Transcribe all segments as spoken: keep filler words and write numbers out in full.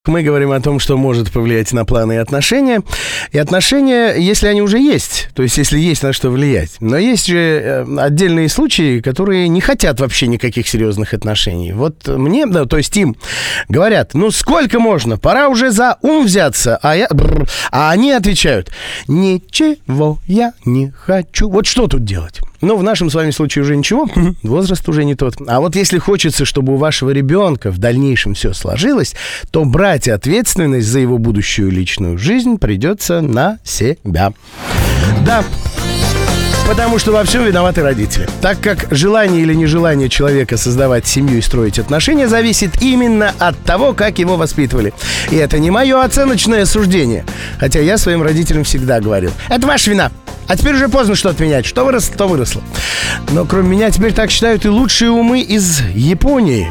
Мы говорим о том, что может повлиять на планы и отношения. И отношения, если они уже есть, то есть если есть на что влиять. Но есть же отдельные случаи, которые не хотят вообще никаких серьезных отношений. Вот мне, да, то есть им говорят, ну сколько можно, пора уже за ум взяться. А, я, бррр, а они отвечают, ничего я не хочу. Вот что тут делать? Ну, в нашем с вами случае уже ничего, возраст уже не тот. А вот если хочется, чтобы у вашего ребенка в дальнейшем все сложилось, то брать ответственность за его будущую личную жизнь придется на себя. Да, потому что во всем виноваты родители. Так как желание или нежелание человека создавать семью и строить отношения зависит именно от того, как его воспитывали. И это не мое оценочное суждение. Хотя я своим родителям всегда говорил, это ваша вина. А теперь уже поздно что-то менять. Что выросло, то выросло. Но кроме меня теперь так считают и лучшие умы из Японии.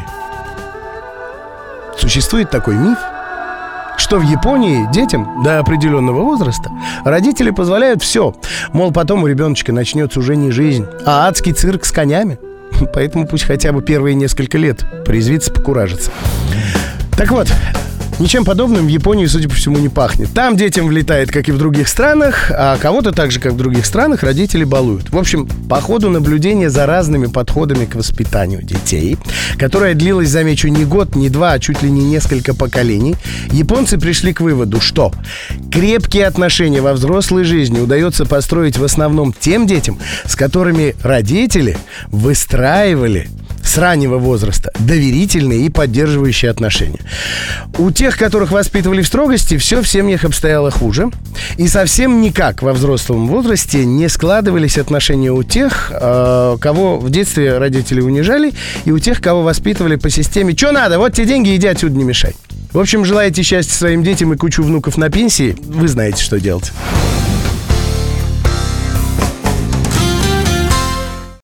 Существует такой миф, что в Японии детям до определенного возраста родители позволяют все. Мол, потом у ребеночка начнется уже не жизнь, а адский цирк с конями. Поэтому пусть хотя бы первые несколько лет порезвится, покуражится. Так вот, ничем подобным в Японии, судя по всему, не пахнет. Там детям влетает, как и в других странах, а кого-то так же, как в других странах, родители балуют. В общем, по ходу наблюдения за разными подходами к воспитанию детей, которое длилось, замечу, не год, не два, а чуть ли не несколько поколений, японцы пришли к выводу, что крепкие отношения во взрослой жизни удается построить в основном тем детям, с которыми родители выстраивали с раннего возраста доверительные и поддерживающие отношения. У тех, которых воспитывали в строгости, все в семьях обстояло хуже. И совсем никак во взрослом возрасте не складывались отношения у тех, э, кого в детстве родители унижали, и у тех, кого воспитывали по системе «Че надо? Вот те деньги, иди отсюда, не мешай». В общем, желаете счастья своим детям и кучу внуков на пенсии, вы знаете, что делать.